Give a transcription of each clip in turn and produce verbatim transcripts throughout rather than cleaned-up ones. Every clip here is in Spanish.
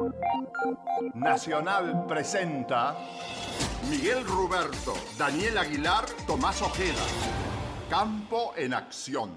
Nacional presenta Miguel Ruberto, Daniel Aguilar, Tomás Ojeda. Campo en acción.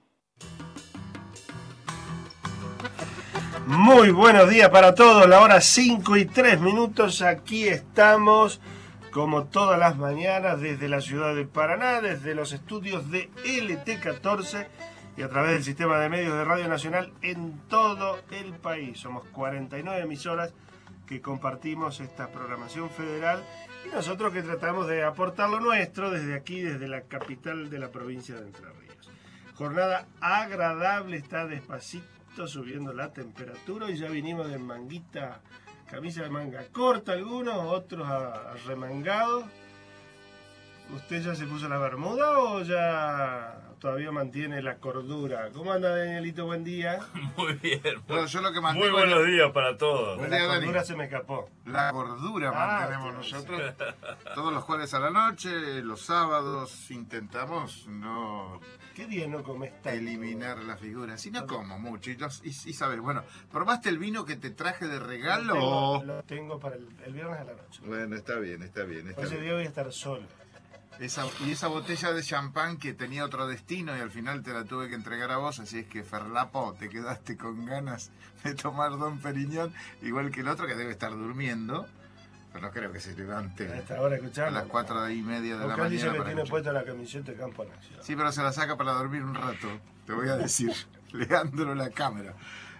Muy buenos días para todos, la hora cinco y tres minutos, aquí estamos como todas las mañanas desde la ciudad de Paraná, desde los estudios de L T catorce y a través del sistema de medios de Radio Nacional en todo el país. Somos cuarenta y nueve emisoras que compartimos esta programación federal y nosotros que tratamos de aportar lo nuestro desde aquí, desde la capital de la provincia de Entre Ríos. Jornada agradable, está despacito subiendo la temperatura y ya vinimos de manguita, camisa de manga corta algunos, otros arremangados. ¿Usted ya se puso la bermuda o ya todavía mantiene la cordura? ¿Cómo anda, Danielito? Buen día. Muy bien. Bueno, yo lo que mantengo muy buenos días para todos. La día, cordura Dani. Se me escapó. La gordura ah, mantenemos nosotros. Todos los jueves a la noche, los sábados intentamos no... ¿Qué día no comes tanto? Eliminar la figura. Si no okay. como mucho. Y, y, y sabes, bueno, ¿probaste el vino que te traje de regalo? Lo tengo, lo tengo para el, el viernes a la noche. Bueno, está bien, está bien. Está Ese bien. día voy a estar solo. Esa, y esa botella de champán que tenía otro destino y al final te la tuve que entregar a vos, así es que Ferlapo, te quedaste con ganas de tomar Don Periñón, igual que el otro que debe estar durmiendo, pero no creo que se levante a, esta hora a las cuatro y media de la mañana. Se le tiene puesta la camiseta de Campo Nacional. Sí, pero se la saca para dormir un rato, te voy a decir, Leandro la cámara.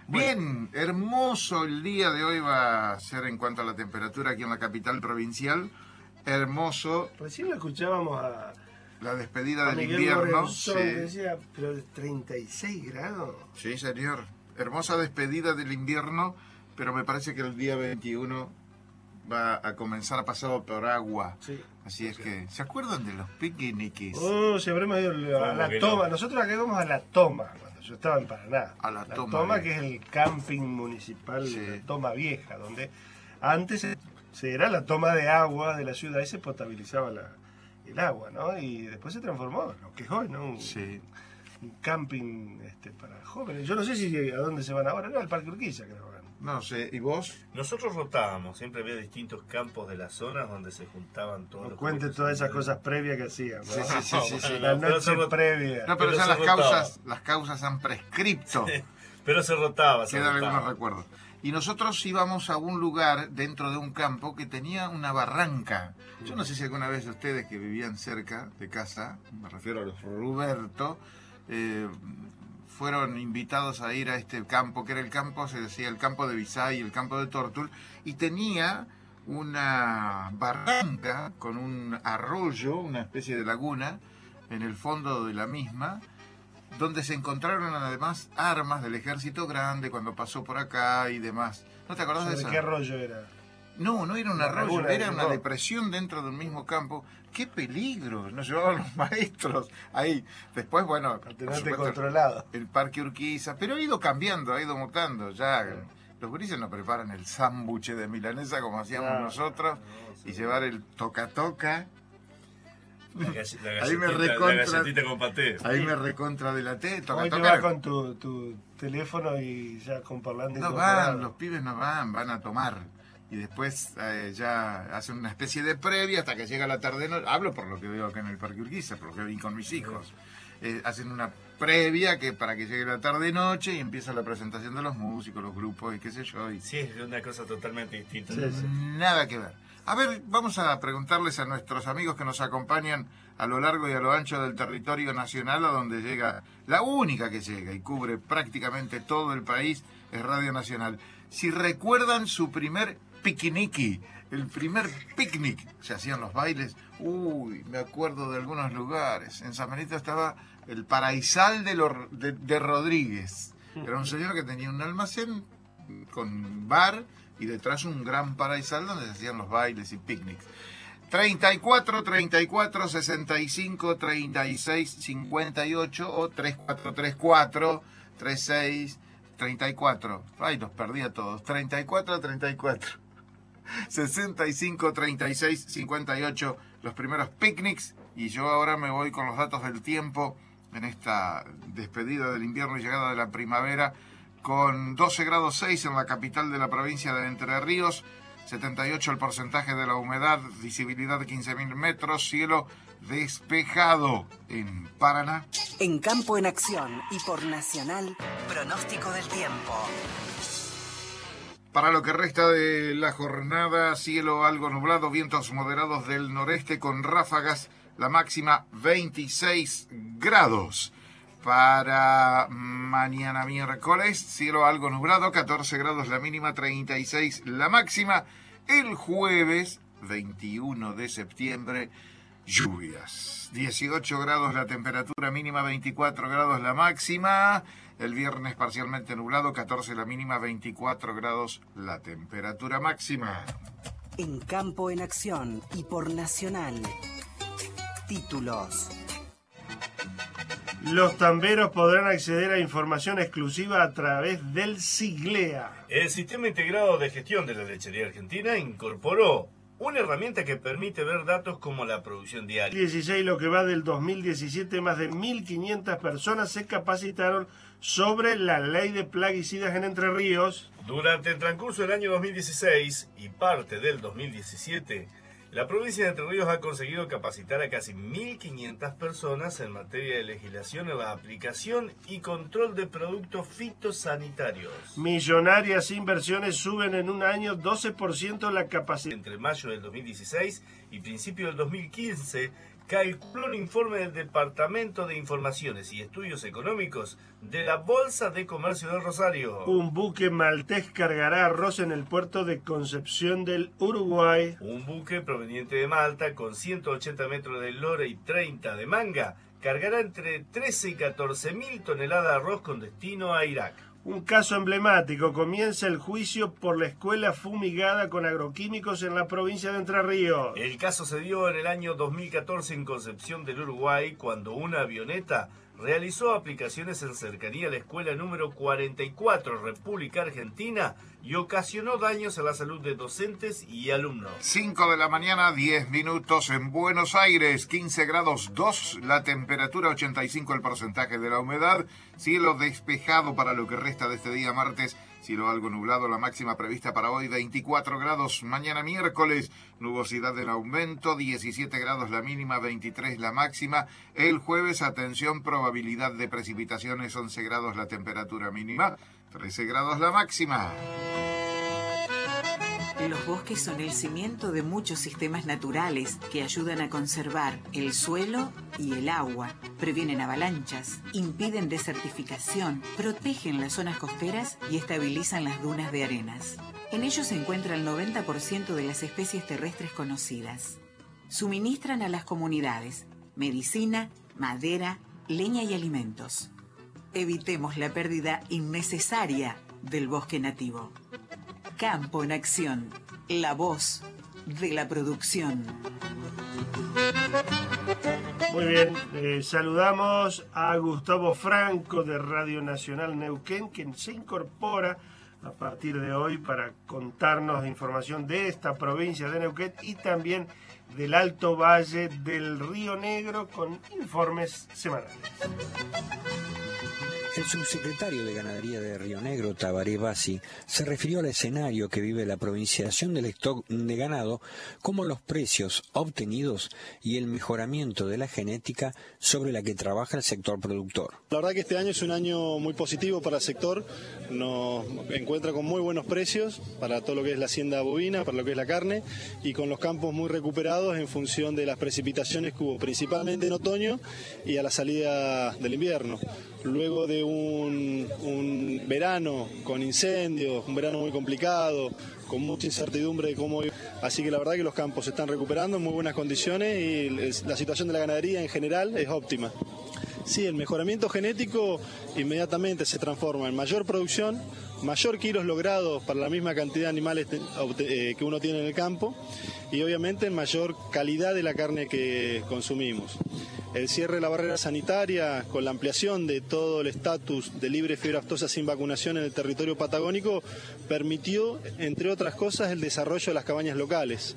Bien, hermoso el día de hoy va a ser en cuanto a la temperatura aquí en la capital provincial. Hermoso. Recién lo escuchábamos a... La despedida a del Miguel invierno. Morenzón, Sí. Que decía, pero de treinta y seis grados. Sí, señor. Hermosa despedida del invierno, pero me parece que el día veintiuno va a comenzar a pasar por agua. Sí. Así es que, ¿se acuerdan de los piquiniquis? Oh, si habremos ido a la, la toma. No? Nosotros acá íbamos a la toma, cuando yo estaba en Paraná. A la, la toma. toma, que es el camping municipal, sí. La Toma Vieja, donde antes... Se era la toma de agua de la ciudad y se potabilizaba la, el agua, ¿no? Y después se transformó en lo que es hoy, ¿no? Un, sí. un camping este, para jóvenes. Yo no sé si a dónde se van ahora, no, al Parque Urquiza creo que van. No sé, ¿y vos? Nosotros rotábamos, siempre había distintos campos de las zonas donde se juntaban todos no los... Cuente todas esas cosas previas que hacían, ¿no? Sí, sí, sí, sí, sí. La noche previa. No, pero, pero ya las causas, las causas han prescripto. Sí, pero se rotaba, se Quedan rotaba. algunos recuerdos. Y nosotros íbamos a un lugar dentro de un campo que tenía una barranca. Yo no sé si alguna vez ustedes que vivían cerca de casa, me refiero a los Ruberto, eh, fueron invitados a ir a este campo, que era el campo, se decía el campo de Bisay, el campo de Tortul, y tenía una barranca con un arroyo, una especie de laguna, en el fondo de la misma, donde se encontraron además armas del ejército grande cuando pasó por acá y demás. ¿No te acordás de eso? ¿De qué arroyo era? No, no era un una arroyo, laguna, era una no. depresión dentro del mismo campo. ¡Qué peligro! Nos llevaban los maestros ahí. Después, bueno, tenerte controlado. El Parque Urquiza, pero ha ido cambiando, ha ido mutando. Ya sí. Los gurises no preparan el sándwich de milanesa como hacíamos no, nosotros no, sí. Y llevar el toca-toca. La, gall la, ahí me recontra, la galletita con paté. Ahí me recontra de la té. Hoy te vas con tu, tu teléfono y ya con parlante. No van, los pibes no van, van a tomar. Y después eh, ya hacen una especie de previa hasta que llega la tarde. No, hablo por lo que veo acá en el Parque Urquiza, por lo que vi con mis hijos. Eh, hacen una previa que para que llegue la tarde-noche y empieza la presentación de los músicos, los grupos y qué sé yo. Y... Sí, es una cosa totalmente distinta. Sí, sí. Nada que ver. A ver, vamos a preguntarles a nuestros amigos que nos acompañan a lo largo y a lo ancho del territorio nacional, a donde llega, la única que llega y cubre prácticamente todo el país, es Radio Nacional. Si recuerdan su primer piquiniqui, el primer picnic, se hacían los bailes, uy, me acuerdo de algunos lugares. En San Benito estaba el Paraísal de, lo, de, de Rodríguez. Era un señor que tenía un almacén con bar, y detrás un gran paraísal donde se hacían los bailes y picnics. treinta y cuatro, treinta y cuatro, sesenta y cinco, treinta y seis, cincuenta y ocho o treinta y cuatro, treinta y cuatro, treinta y seis, treinta y cuatro. Ay, los perdí a todos. treinta y cuatro, treinta y cuatro. sesenta y cinco, treinta y seis, cincuenta y ocho, los primeros picnics. Y yo ahora me voy con los datos del tiempo en esta despedida del invierno y llegada de la primavera, con doce grados seis en la capital de la provincia de Entre Ríos, setenta y ocho el porcentaje de la humedad, visibilidad de quince mil metros, cielo despejado en Paraná. En Campo en Acción y por Nacional, pronóstico del tiempo. Para lo que resta de la jornada, cielo algo nublado, vientos moderados del noreste con ráfagas, la máxima veintiséis grados. Para mañana miércoles, cielo algo nublado, catorce grados la mínima, treinta y seis la máxima. El jueves, veintiuno de septiembre, lluvias. dieciocho grados la temperatura mínima, veinticuatro grados la máxima. El viernes parcialmente nublado, catorce la mínima, veinticuatro grados la temperatura máxima. En Campo en Acción y por Nacional. Títulos. Los tamberos podrán acceder a información exclusiva a través del SIGLEA. El Sistema Integrado de Gestión de la Lechería Argentina incorporó una herramienta que permite ver datos como la producción diaria. dieciséis, lo que va del dos mil diecisiete, más de mil quinientas personas se capacitaron sobre la ley de plaguicidas en Entre Ríos. Durante el transcurso del año dos mil dieciséis y parte del dos mil diecisiete, la provincia de Entre Ríos ha conseguido capacitar a casi mil quinientas personas en materia de legislación en la aplicación y control de productos fitosanitarios. Millonarias inversiones suben en un año doce por ciento la capacidad. Entre mayo del dos mil dieciséis y principio del dos mil quince, calculó un informe del Departamento de Informaciones y Estudios Económicos de la Bolsa de Comercio de Rosario. Un buque maltés cargará arroz en el puerto de Concepción del Uruguay. Un buque proveniente de Malta con ciento ochenta metros de eslora y treinta de manga cargará entre trece y catorce mil toneladas de arroz con destino a Irak. Un caso emblemático. Comienza el juicio por la escuela fumigada con agroquímicos en la provincia de Entre Ríos. El caso se dio en el año dos mil catorce en Concepción del Uruguay, cuando una avioneta realizó aplicaciones en cercanía a la escuela número cuarenta y cuatro, República Argentina, y ocasionó daños a la salud de docentes y alumnos. cinco de la mañana, diez minutos en Buenos Aires, quince grados dos, la temperatura, ochenta y cinco el porcentaje de la humedad, cielo despejado para lo que resta de este día martes, cielo algo nublado, la máxima prevista para hoy, veinticuatro grados, mañana miércoles, nubosidad en aumento, diecisiete grados la mínima, veintitrés la máxima, el jueves, atención, probabilidad de precipitaciones, once grados la temperatura mínima, trece grados la máxima. Los bosques son el cimiento de muchos sistemas naturales que ayudan a conservar el suelo y el agua, previenen avalanchas, impiden desertificación, protegen las zonas costeras y estabilizan las dunas de arenas. En ellos se encuentra el noventa por ciento de las especies terrestres conocidas. Suministran a las comunidades medicina, madera, leña y alimentos. Evitemos la pérdida innecesaria del bosque nativo. Campo en Acción, la voz de la producción. Muy bien, eh, saludamos a Gustavo Franco de Radio Nacional Neuquén, quien se incorpora a partir de hoy para contarnos información de esta provincia de Neuquén y también del Alto Valle del Río Negro con informes semanales. El subsecretario de Ganadería de Río Negro, Tabaré Bassi, se refirió al escenario que vive la provinciación del stock de ganado, como los precios obtenidos y el mejoramiento de la genética sobre la que trabaja el sector productor. La verdad que este año es un año muy positivo para el sector, nos encuentra con muy buenos precios para todo lo que es la hacienda bovina, para lo que es la carne, y con los campos muy recuperados en función de las precipitaciones que hubo principalmente en otoño y a la salida del invierno. Luego de un, un verano con incendios, un verano muy complicado, con mucha incertidumbre de cómo iba. Así que la verdad que los campos se están recuperando en muy buenas condiciones y la situación de la ganadería en general es óptima. Sí, el mejoramiento genético inmediatamente se transforma en mayor producción, mayor kilos logrados para la misma cantidad de animales que uno tiene en el campo y obviamente en mayor calidad de la carne que consumimos. El cierre de la barrera sanitaria con la ampliación de todo el estatus de libre fiebre aftosa sin vacunación en el territorio patagónico permitió, entre otras cosas, el desarrollo de las cabañas locales.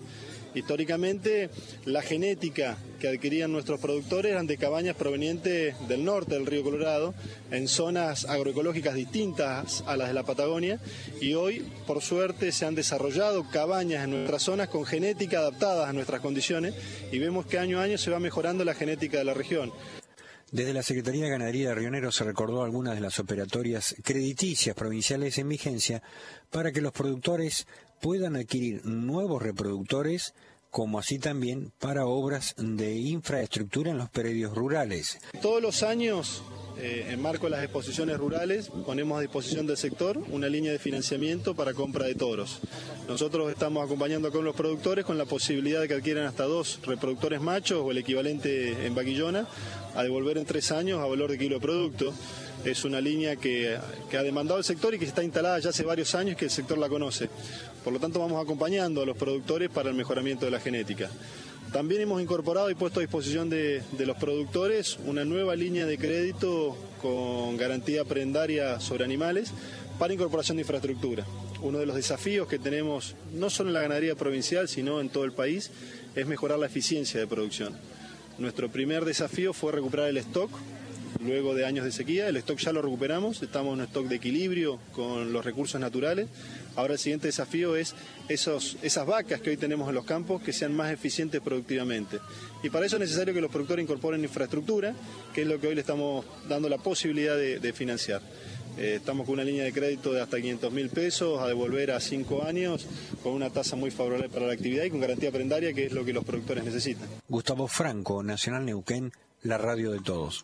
Históricamente, la genética que adquirían nuestros productores eran de cabañas provenientes del norte del río Colorado, en zonas agroecológicas distintas a las de la Patagonia, y hoy, por suerte, se han desarrollado cabañas en nuestras zonas con genética adaptada a nuestras condiciones, y vemos que año a año se va mejorando la genética de la región. Desde la Secretaría de Ganadería de Río Negro se recordó algunas de las operatorias crediticias provinciales en vigencia para que los productores puedan adquirir nuevos reproductores, como así también para obras de infraestructura en los predios rurales. Todos los años, eh, en marco de las exposiciones rurales, ponemos a disposición del sector una línea de financiamiento para compra de toros. Nosotros estamos acompañando con los productores con la posibilidad de que adquieran hasta dos reproductores machos o el equivalente en vaquillona, a devolver en tres años a valor de kilo de producto. Es una línea que, que ha demandado el sector y que está instalada ya hace varios años que el sector la conoce. Por lo tanto, vamos acompañando a los productores para el mejoramiento de la genética. También hemos incorporado y puesto a disposición de, de los productores una nueva línea de crédito con garantía prendaria sobre animales para incorporación de infraestructura. Uno de los desafíos que tenemos, no solo en la ganadería provincial, sino en todo el país, es mejorar la eficiencia de producción. Nuestro primer desafío fue recuperar el stock. Luego de años de sequía, el stock ya lo recuperamos, estamos en un stock de equilibrio con los recursos naturales. Ahora el siguiente desafío es esos, esas vacas que hoy tenemos en los campos que sean más eficientes productivamente. Y para eso es necesario que los productores incorporen infraestructura, que es lo que hoy le estamos dando la posibilidad de, de financiar. Eh, estamos con una línea de crédito de hasta quinientos mil pesos a devolver a cinco años, con una tasa muy favorable para la actividad y con garantía prendaria, que es lo que los productores necesitan. Gustavo Franco, Nacional Neuquén, la radio de todos.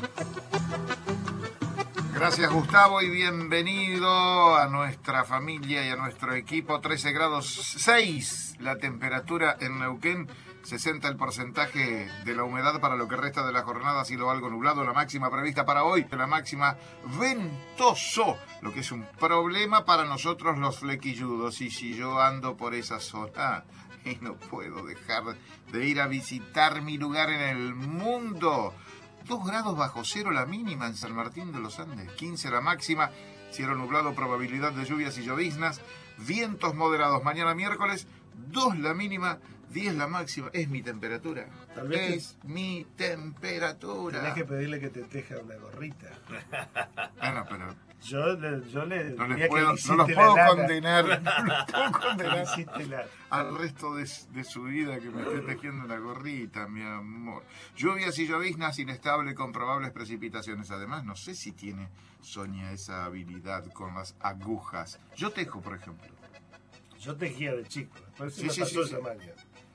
Gracias, Gustavo, y bienvenido a nuestra familia y a nuestro equipo. trece grados seis la temperatura en Neuquén, sesenta el porcentaje de la humedad para lo que resta de la jornada, cielo algo nublado, la máxima prevista para hoy, la máxima ventoso, lo que es un problema para nosotros los flequilludos. Y si yo ando por esa zona y no puedo dejar de ir a visitar mi lugar en el mundo. dos grados bajo cero la mínima en San Martín de los Andes, quince la máxima, cielo nublado, probabilidad de lluvias y lloviznas, vientos moderados. Mañana miércoles, dos la mínima, diez la máxima. Es mi temperatura. Tal vez es que... mi temperatura. Tenés que pedirle que te teja una gorrita. Bueno, pero... Yo, yo le no, les que puedo, le no los puedo condenar, no los puedo condenar la... al resto de, de su vida que me esté tejiendo una gorrita, mi amor. Lluvias y lloviznas, inestable con probables precipitaciones. Además, no sé si tiene Sonia esa habilidad con las agujas. Yo tejo, por ejemplo. Yo tejía de chico, después se sí, me sí, pasó sí, esa sí. maña.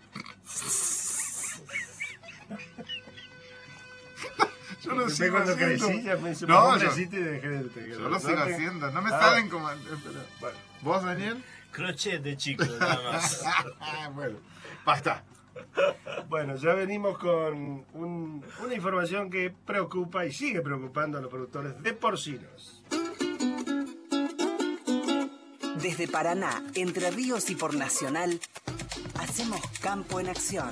Yo lo sigo cuando haciendo. crecí, ya me hice No, un yo, hombrecito y dejé de tejer. yo lo sigo haciendo. No me ah, salen como... Bueno. ¿Vos, Daniel? Crochet de chico, nada más. Bueno, basta. Bueno, ya venimos con un, una información que preocupa y sigue preocupando a los productores de porcinos. Desde Paraná, Entre Ríos y por Nacional, hacemos Campo en Acción.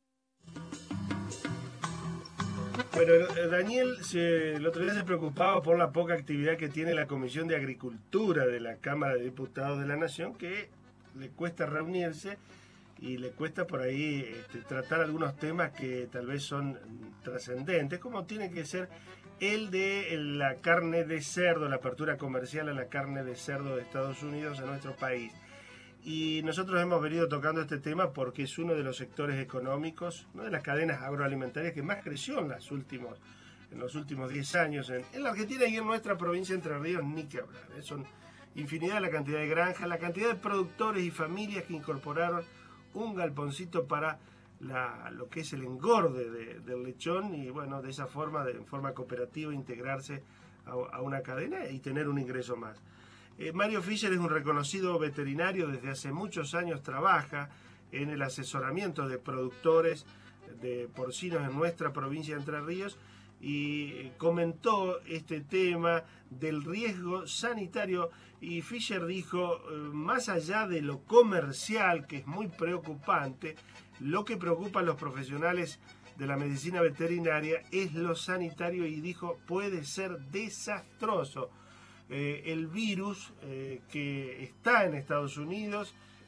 Bueno, Daniel se, el otro día se preocupaba por la poca actividad que tiene la Comisión de Agricultura de la Cámara de Diputados de la Nación, que le cuesta reunirse y le cuesta por ahí este, tratar algunos temas que tal vez son trascendentes, como tiene que ser el de la carne de cerdo, la apertura comercial a la carne de cerdo de Estados Unidos en nuestro país. Y nosotros hemos venido tocando este tema porque es uno de los sectores económicos, una de las cadenas agroalimentarias que más creció en, las últimos, en los últimos diez años en, en la Argentina y en nuestra provincia de Entre Ríos, ni que hablar. ¿eh? Son infinidad la cantidad de granjas, la cantidad de productores y familias que incorporaron un galponcito para la, lo que es el engorde de, del lechón y bueno, de esa forma, de en forma cooperativa, integrarse a, a una cadena y tener un ingreso más. Eh, Mario Fischer es un reconocido veterinario, desde hace muchos años trabaja en el asesoramiento de productores de porcinos en nuestra provincia de Entre Ríos y comentó este tema del riesgo sanitario y Fischer dijo, eh, más allá de lo comercial, que es muy preocupante, lo que preocupa a los profesionales de la medicina veterinaria es lo sanitario y dijo, puede ser desastroso. Eh, el virus eh, que está en Estados Unidos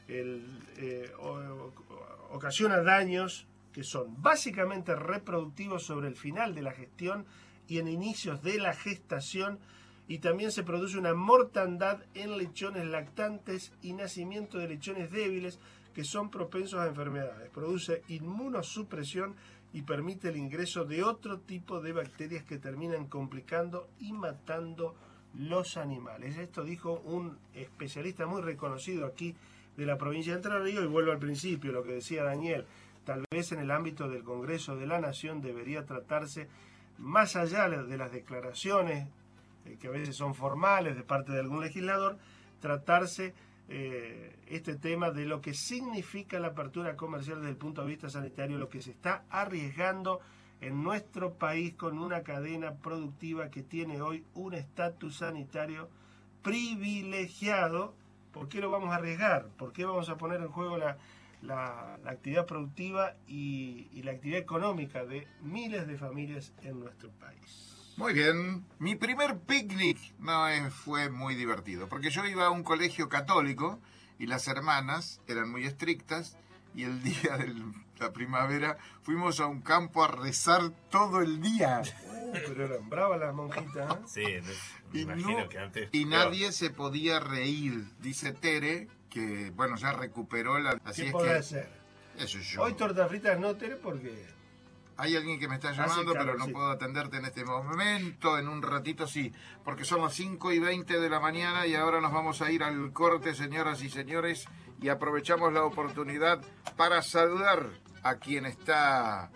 el, eh, o, ocasiona daños que son básicamente reproductivos sobre el final de la gestión y en inicios de la gestación, y también se produce una mortandad en lechones lactantes y nacimiento de lechones débiles que son propensos a enfermedades. Produce inmunosupresión y permite el ingreso de otro tipo de bacterias que terminan complicando y matando los animales. Esto dijo un especialista muy reconocido aquí de la provincia de Entre Ríos, y vuelvo al principio, lo que decía Daniel, tal vez en el ámbito del Congreso de la Nación debería tratarse, más allá de las declaraciones eh, que a veces son formales de parte de algún legislador, tratarse eh, este tema de lo que significa la apertura comercial desde el punto de vista sanitario, lo que se está arriesgando en nuestro país con una cadena productiva que tiene hoy un estatus sanitario privilegiado. ¿Por qué lo vamos a arriesgar? ¿Por qué vamos a poner en juego la, la, la actividad productiva y, y la actividad económica de miles de familias en nuestro país? Muy bien. Mi primer picnic no es, fue muy divertido, porque yo iba a un colegio católico y las hermanas eran muy estrictas, y el día de la primavera fuimos a un campo a rezar todo el día. Uh, pero eran bravas las monjitas, ¿eh? Sí, me y imagino no, que antes... y nadie se podía reír. Dice Tere que, bueno, ya recuperó la... Así ¿Qué es podrá que, hacer? eso es yo. Hoy tortas fritas no, Tere, porque... Hay alguien que me está Hace llamando, pero calor, no sí. puedo atenderte en este momento. En un ratito sí, porque son las cinco y veinte de la mañana y ahora nos vamos a ir al corte, señoras y señores, y aprovechamos la oportunidad para saludar a quien está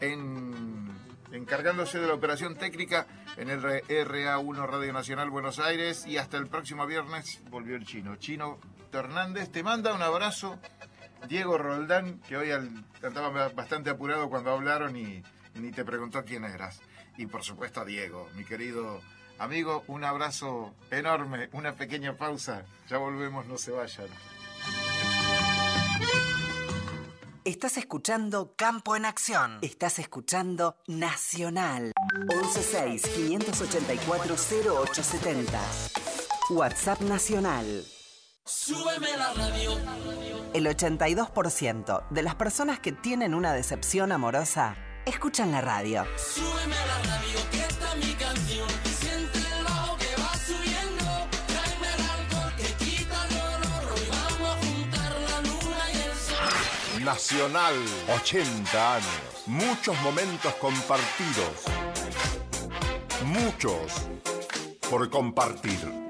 en, encargándose de la operación técnica en el R A uno Radio Nacional Buenos Aires, y hasta el próximo viernes volvió el Chino. Chino Hernández te manda un abrazo. Diego Roldán, que hoy estaba bastante apurado cuando hablaron y, y ni te preguntó quién eras. Y por supuesto a Diego, mi querido amigo, un abrazo enorme, una pequeña pausa. Ya volvemos, no se vayan. Estás escuchando Campo en Acción. Estás escuchando Nacional. once seis, quinientos ochenta y cuatro, cero ocho setenta. WhatsApp Nacional. Súbeme la radio. El ochenta y dos por ciento de las personas que tienen una decepción amorosa escuchan la radio. Súbeme la radio, que esta es mi canción. Siente el bajo que va subiendo. Tráeme el alcohol que quita el olor. Hoy vamos a juntar la luna y el sol. Nacional, ochenta años. Muchos momentos compartidos. Muchos por compartir.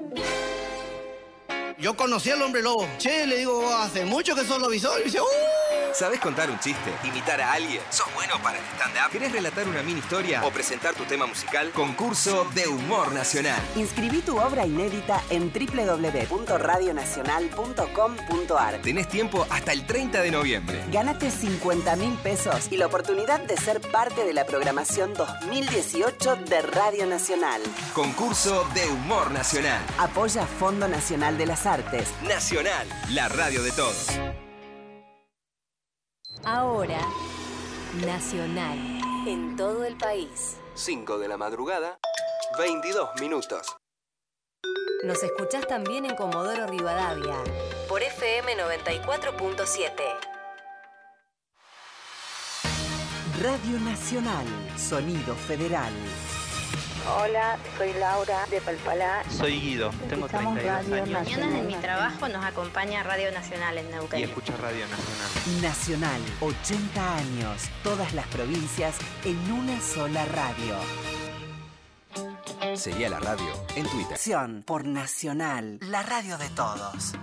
Yo conocí al hombre lobo. Che, le digo, hace mucho que sos lobizón. Y dice, ¡uh! ¿Sabés contar un chiste? ¿Imitar a alguien? ¿Sos bueno para el stand-up? ¿Querés relatar una mini historia o presentar tu tema musical? Concurso de humor nacional. Inscribí tu obra inédita en doble u doble u doble u punto radio nacional punto com punto a r. Tenés tiempo hasta el treinta de noviembre. Gánate cincuenta mil pesos y la oportunidad de ser parte de la programación dos mil dieciocho de Radio Nacional. Concurso de humor nacional. Apoya Fondo Nacional de las Artes. Nacional, la radio de todos. Ahora, Nacional, en todo el país. cinco de la madrugada, veintidós minutos. Nos escuchás también en Comodoro Rivadavia, por F M noventa y cuatro punto siete. Radio Nacional, Sonido Federal. Hola, soy Laura de Palpalá. Soy Guido, tengo treinta y dos años. Mañanas en mi trabajo nos acompaña Radio Nacional en Neuquén. Y escucho Radio Nacional. Nacional, ochenta años, todas las provincias en una sola radio. Seguí a la radio en Twitter. Acción por Nacional, la radio de todos.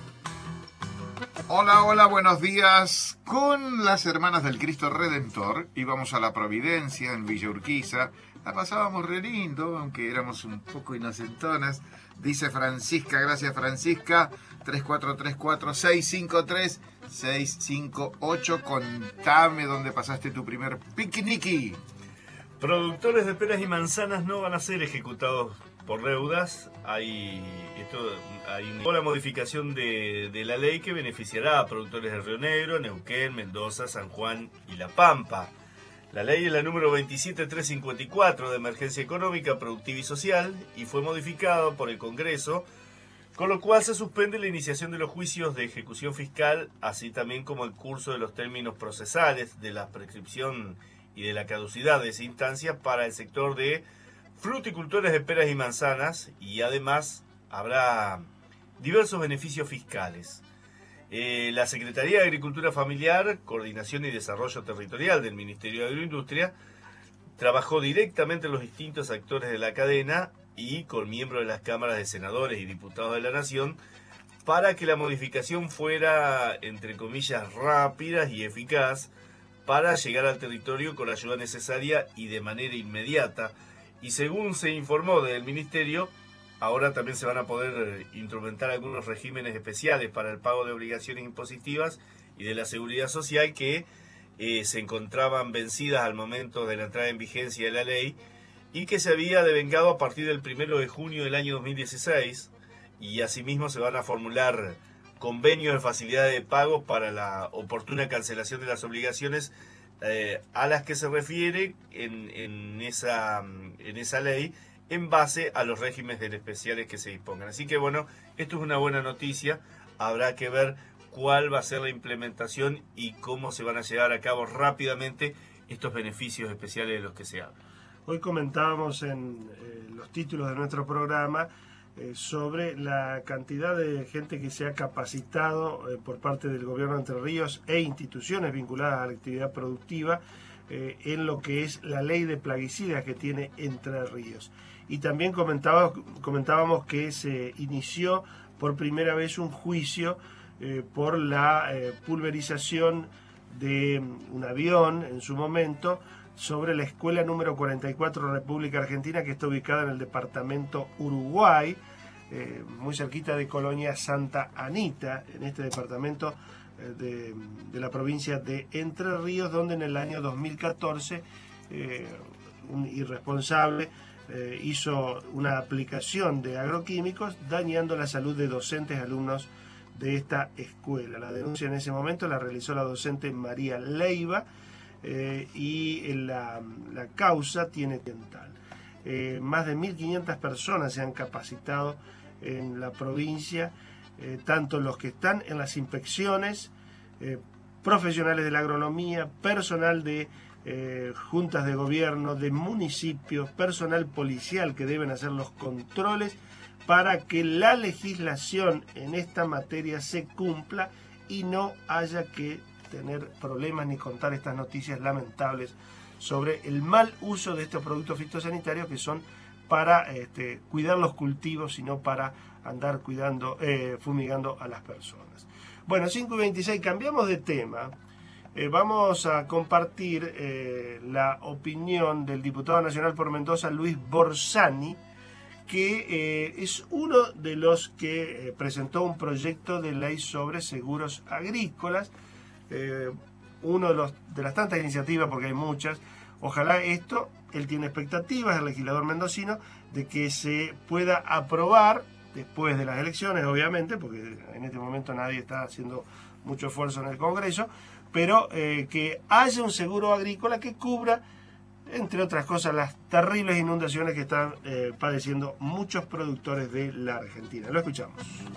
Hola, hola, buenos días. Con las hermanas del Cristo Redentor íbamos a la Providencia en Villa Urquiza. La pasábamos re lindo, aunque éramos un poco inocentonas. Dice Francisca, gracias Francisca, tres cuatro tres cuatro, seis cinco tres, seis cinco ocho. Contame dónde pasaste tu primer picnic. Productores de peras y manzanas no van a ser ejecutados por deudas. Hay, esto, hay una modificación de, de la ley que beneficiará a productores de Río Negro, Neuquén, Mendoza, San Juan y La Pampa. La ley es la número veintisiete mil trescientos cincuenta y cuatro de Emergencia Económica, Productiva y Social y fue modificada por el Congreso Con lo cual se suspende la iniciación de los juicios de ejecución fiscal, así también como el curso de los términos procesales de la prescripción y de la caducidad de esa instancia para el sector de fruticultores de peras y manzanas, y además habrá diversos beneficios fiscales. Eh, la Secretaría de Agricultura Familiar, Coordinación y Desarrollo Territorial del Ministerio de Agroindustria trabajó directamente con los distintos actores de la cadena y con miembros de las cámaras de senadores y diputados de la Nación para que la modificación fuera, entre comillas, rápida y eficaz para llegar al territorio con la ayuda necesaria y de manera inmediata. Y según se informó del Ministerio, ahora también se van a poder instrumentar algunos regímenes especiales para el pago de obligaciones impositivas y de la seguridad social que eh, se encontraban vencidas al momento de la entrada en vigencia de la ley y que se había devengado a partir del primero de junio del año dos mil dieciséis, y asimismo se van a formular convenios de facilidad de pago para la oportuna cancelación de las obligaciones eh, a las que se refiere en, en, esa, en esa ley, en base a los regímenes especiales que se dispongan. Así que bueno, esto es una buena noticia. Habrá que ver cuál va a ser la implementación y cómo se van a llevar a cabo rápidamente estos beneficios especiales de los que se habla. Hoy comentábamos en eh, los títulos de nuestro programa eh, sobre la cantidad de gente que se ha capacitado eh, por parte del gobierno de Entre Ríos e instituciones vinculadas a la actividad productiva eh, en lo que es la ley de plaguicidas que tiene Entre Ríos. Y también comentaba, comentábamos que se inició por primera vez un juicio eh, por la eh, pulverización de un avión en su momento sobre la escuela número cuarenta y cuatro República Argentina, que está ubicada en el departamento Uruguay, eh, muy cerquita de Colonia Santa Anita, en este departamento eh, de, de la provincia de Entre Ríos, donde en el año dos mil catorce eh, un irresponsable eh, hizo una aplicación de agroquímicos dañando la salud de docentes y alumnos de esta escuela. La denuncia en ese momento la realizó la docente María Leiva, Eh, y la, la causa tiene dental. Eh, más de mil quinientas personas se han capacitado en la provincia, eh, tanto los que están en las inspecciones, eh, profesionales de la agronomía, personal de eh, juntas de gobierno, de municipios, personal policial que deben hacer los controles para que la legislación en esta materia se cumpla y no haya que tener problemas ni contar estas noticias lamentables sobre el mal uso de estos productos fitosanitarios que son para este, cuidar los cultivos y no para andar cuidando, eh, fumigando a las personas. Bueno, cinco y veintiséis, cambiamos de tema. Eh, vamos a compartir eh, la opinión del diputado nacional por Mendoza, Luis Borsani, que eh, es uno de los que eh, presentó un proyecto de ley sobre seguros agrícolas. Eh, uno de, los, de las tantas iniciativas, porque hay muchas. Ojalá esto, él tiene expectativas, el legislador mendocino, de que se pueda aprobar después de las elecciones, obviamente, porque en este momento nadie está haciendo mucho esfuerzo en el Congreso, pero eh, que haya un seguro agrícola que cubra, entre otras cosas, las terribles inundaciones que están eh, padeciendo muchos productores de la Argentina. Lo escuchamos.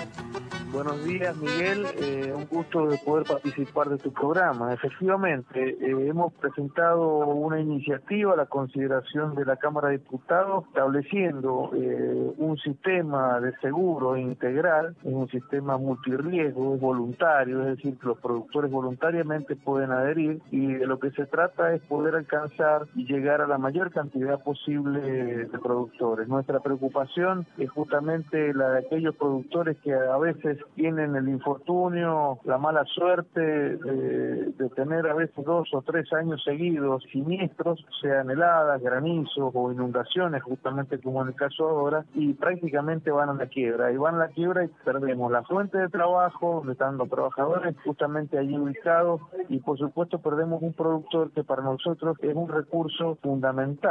Buenos días, Miguel. Eh, un gusto de poder participar de tu programa. Efectivamente, eh, hemos presentado una iniciativa a la consideración de la Cámara de Diputados estableciendo eh, un sistema de seguro integral, un sistema multirriesgo, voluntario, es decir, que los productores voluntariamente pueden adherir, y de lo que se trata es poder alcanzar y llegar a la mayor cantidad posible de productores. Nuestra preocupación es justamente la de aquellos productores que a veces tienen el infortunio, la mala suerte de, de tener a veces dos o tres años seguidos siniestros, sean heladas, granizos o inundaciones, justamente como en el caso ahora, y prácticamente van a la quiebra. Y van a la quiebra y perdemos la fuente de trabajo, donde están los trabajadores justamente allí ubicados, y por supuesto perdemos un productor que para nosotros es un recurso fundamental, porque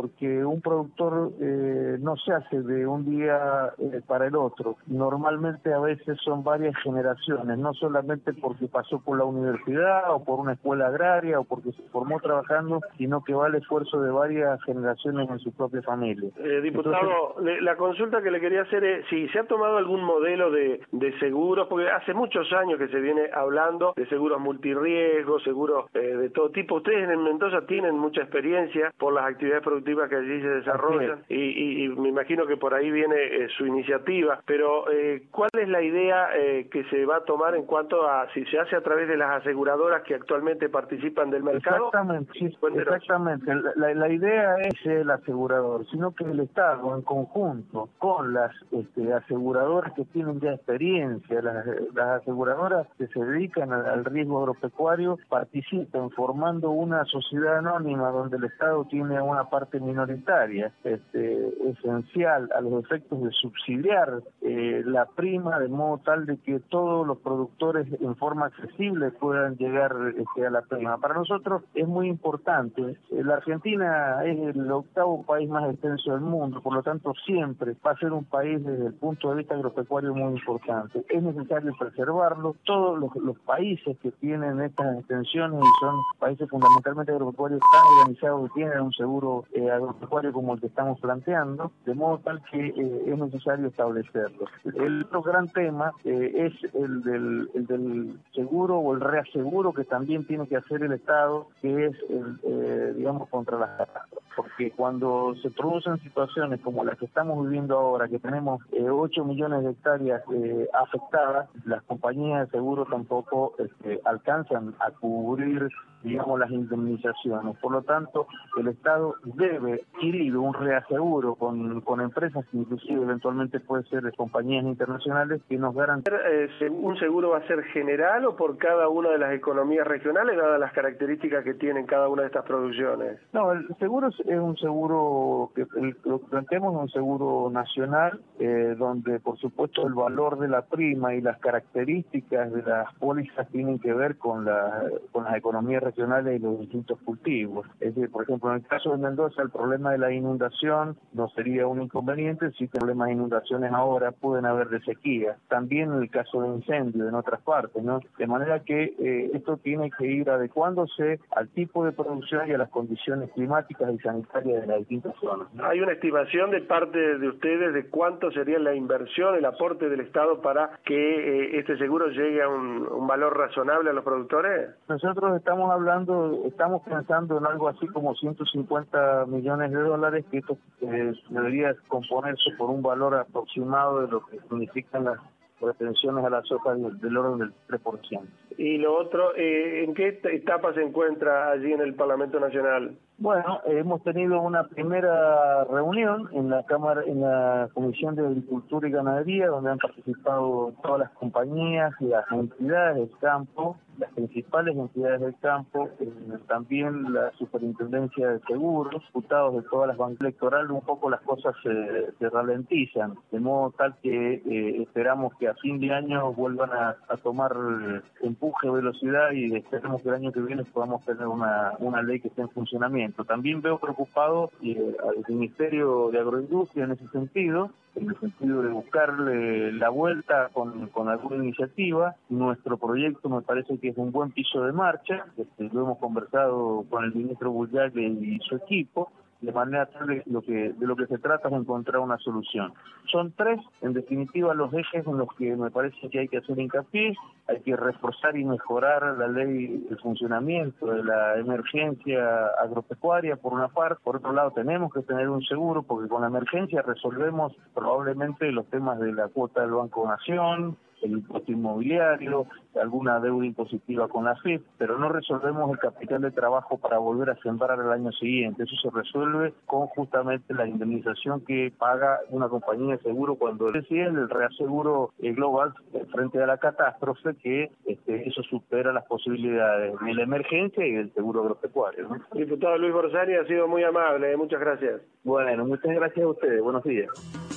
porque un productor eh, no se hace de un día eh, para el otro. Normalmente a veces son varias generaciones, no solamente porque pasó por la universidad o por una escuela agraria o porque se formó trabajando, sino que va el esfuerzo de varias generaciones en su propia familia. Eh, diputado, Entonces, le, la consulta que le quería hacer es si se ha tomado algún modelo de, de seguros, porque hace muchos años que se viene hablando de seguros multirriesgos, seguros eh, de todo tipo. Ustedes en Mendoza tienen mucha experiencia por las actividades productivas que allí se desarrollan y, y, y me imagino que por ahí viene eh, su iniciativa, pero eh, ¿cuál es la idea eh, que se va a tomar en cuanto a si se hace a través de las aseguradoras que actualmente participan del mercado? Exactamente, sí, exactamente. La, la idea es el asegurador, sino que el Estado en conjunto con las este, aseguradoras que tienen ya experiencia, las, las aseguradoras que se dedican al, al riesgo agropecuario, participan formando una sociedad anónima donde el Estado tiene una parte minoritaria, este, esencial a los efectos de subsidiar eh, la prima de modo tal de que todos los productores en forma accesible puedan llegar este, a la prima. Para nosotros es muy importante. La Argentina es el octavo país más extenso del mundo, por lo tanto siempre va a ser un país desde el punto de vista agropecuario muy importante. Es necesario preservarlo. Todos los, los países que tienen estas extensiones y son países fundamentalmente agropecuarios tan organizados que tienen un seguro eh, agropecuario como el que estamos planteando, de modo tal que eh, es necesario establecerlo. El otro gran tema eh, es el del, el del seguro o el reaseguro que también tiene que hacer el Estado, que es el, eh, digamos, contra las catástrofes. Porque cuando se producen situaciones como las que estamos viviendo ahora, que tenemos eh, ocho millones de hectáreas eh, afectadas, las compañías de seguro tampoco este, alcanzan a cubrir, digamos, las indemnizaciones. Por lo tanto, el Estado debe adquirir un reaseguro con, con empresas que inclusive eventualmente puede ser de compañías internacionales que nos garanticen. Eh, ¿Un seguro va a ser general o por cada una de las economías regionales, dadas las características que tienen cada una de estas producciones? No, el seguro es es un seguro que el, lo que planteamos es un seguro nacional, eh, donde por supuesto el valor de la prima y las características de las pólizas tienen que ver con, la, con las economías regionales y los distintos cultivos. Es decir, por ejemplo, en el caso de Mendoza, el problema de la inundación no sería un inconveniente. Si hay problemas de inundaciones ahora, pueden haber de sequía. También en el caso de incendio en otras partes, ¿no? De manera que eh, esto tiene que ir adecuándose al tipo de producción y a las condiciones climáticas y sanitarias de las distintas zonas, ¿no? ¿Hay una estimación de parte de ustedes de cuánto sería la inversión, el aporte del Estado para que eh, este seguro llegue a un, un valor razonable a los productores? Nosotros estamos hablando, estamos pensando en algo así como ciento cincuenta millones de dólares, que esto eh, debería componerse por un valor aproximado de lo que significan las retenciones a la soja del, del orden del tres por ciento. Y lo otro, eh, ¿en qué etapa se encuentra allí en el Parlamento Nacional? Bueno, eh, hemos tenido una primera reunión en la Cámara, en la Comisión de Agricultura y Ganadería, donde han participado todas las compañías y las entidades del campo, las principales entidades del campo, eh, también la Superintendencia de Seguros, diputados de todas las bancas electorales. Un poco las cosas se, se ralentizan, de modo tal que eh, esperamos que a fin de año vuelvan a, a tomar empuje, velocidad, y esperemos que el año que viene podamos tener una, una ley que esté en funcionamiento. También veo preocupado eh, al Ministerio de Agroindustria en ese sentido, en el sentido de buscarle la vuelta con, con alguna iniciativa. Nuestro proyecto me parece que es un buen piso de marcha, este, lo hemos conversado con el ministro Bullaghe y su equipo, de manera tal de lo que de lo que se trata es encontrar una solución. Son tres, en definitiva, los ejes en los que me parece que hay que hacer hincapié. Hay que reforzar y mejorar la ley, el funcionamiento de la emergencia agropecuaria, por una parte. Por otro lado, tenemos que tener un seguro, porque con la emergencia resolvemos probablemente los temas de la cuota del Banco Nación, el impuesto inmobiliario, alguna deuda impositiva con la F I P, pero no resolvemos el capital de trabajo para volver a sembrar el año siguiente. Eso se resuelve con justamente la indemnización que paga una compañía de seguro cuando decide el reaseguro global frente a la catástrofe, que este, eso supera las posibilidades de la emergencia y del seguro agropecuario, ¿no? Diputado Luis Borsari, ha sido muy amable, muchas gracias. Bueno, muchas gracias a ustedes, buenos días.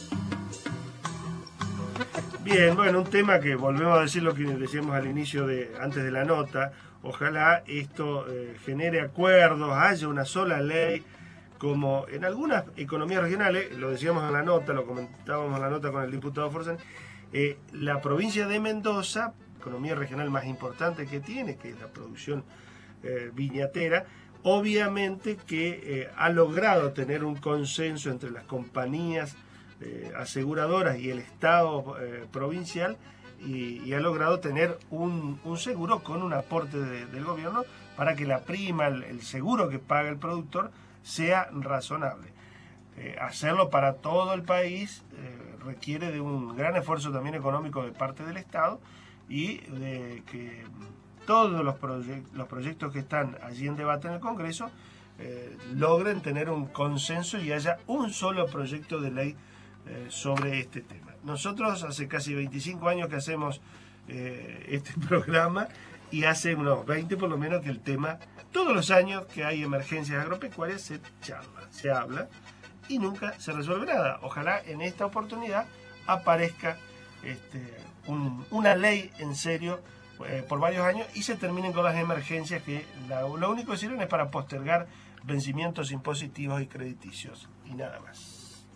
Bien, bueno, un tema que volvemos a decir lo que decíamos al inicio, de antes de la nota. Ojalá esto eh, genere acuerdos, haya una sola ley como en algunas economías regionales, lo decíamos en la nota, lo comentábamos en la nota con el diputado Forsen, eh, la provincia de Mendoza, economía regional más importante que tiene, que es la producción eh, viñatera, obviamente que eh, ha logrado tener un consenso entre las compañías eh, aseguradoras y el Estado eh, provincial y, y ha logrado tener un, un seguro con un aporte de, del gobierno para que la prima, el, el seguro que paga el productor sea razonable. Eh, hacerlo para todo el país eh, requiere de un gran esfuerzo también económico de parte del Estado y de que todos los, proye los proyectos que están allí en debate en el Congreso eh, logren tener un consenso y haya un solo proyecto de ley eh, sobre este tema. Nosotros hace casi veinticinco años que hacemos eh, este programa y hace unos veinte por lo menos que el tema, todos los años que hay emergencias agropecuarias se charla, se habla y nunca se resuelve nada. Ojalá en esta oportunidad aparezca este, un, una ley en serio eh, por varios años y se terminen con las emergencias que la, lo único que sirven es para postergar vencimientos impositivos y crediticios y nada más.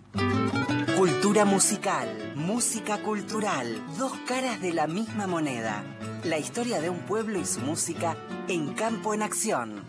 Cultura musical, música cultural, dos caras de la misma moneda. La historia de un pueblo y su música en Campo en Acción.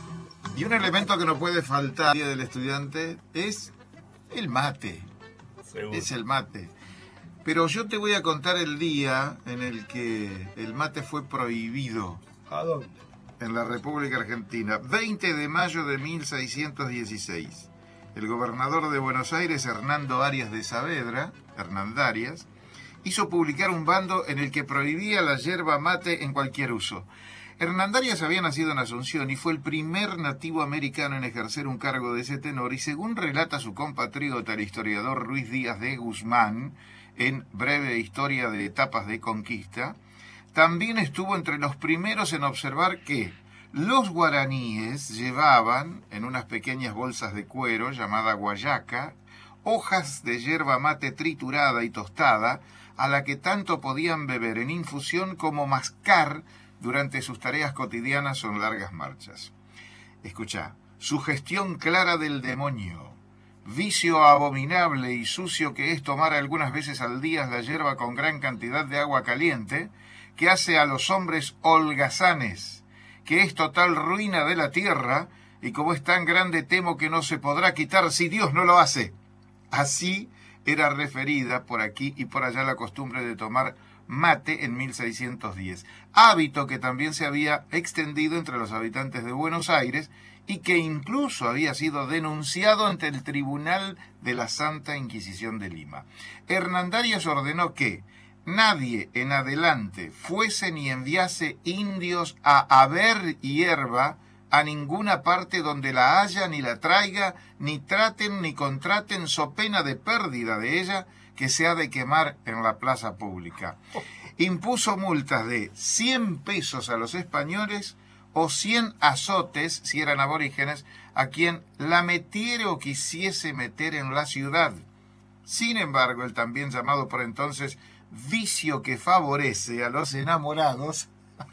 Y un elemento que no puede faltar al día del estudiante es el mate. Seguro. Es el mate. Pero yo te voy a contar el día en el que el mate fue prohibido. ¿A dónde? En la República Argentina, veinte de mayo de mil seiscientos dieciséis. El gobernador de Buenos Aires, Hernando Arias de Saavedra, Hernandarias, hizo publicar un bando en el que prohibía la yerba mate en cualquier uso. Hernandarias había nacido en Asunción y fue el primer nativo americano en ejercer un cargo de ese tenor, y según relata su compatriota, el historiador Ruiz Díaz de Guzmán, en Breve Historia de Etapas de Conquista, también estuvo entre los primeros en observar que los guaraníes llevaban, en unas pequeñas bolsas de cuero llamada guayaca, hojas de yerba mate triturada y tostada, a la que tanto podían beber en infusión como mascar durante sus tareas cotidianas o en largas marchas. Escuchá, sugestión clara del demonio, vicio abominable y sucio que es tomar algunas veces al día la yerba con gran cantidad de agua caliente, que hace a los hombres holgazanes, que es total ruina de la tierra, y como es tan grande temo que no se podrá quitar si Dios no lo hace. Así era referida por aquí y por allá la costumbre de tomar mate en mil seiscientos diez, hábito que también se había extendido entre los habitantes de Buenos Aires y que incluso había sido denunciado ante el Tribunal de la Santa Inquisición de Lima. Hernandarias ordenó que nadie en adelante fuese ni enviase indios a haber hierba a ninguna parte donde la haya ni la traiga, ni traten ni contraten so pena de pérdida de ella, que se ha de quemar en la plaza pública. Impuso multas de cien pesos a los españoles o cien azotes, si eran aborígenes, a quien la metiere o quisiese meter en la ciudad. Sin embargo, el también llamado por entonces vicio que favorece a los enamorados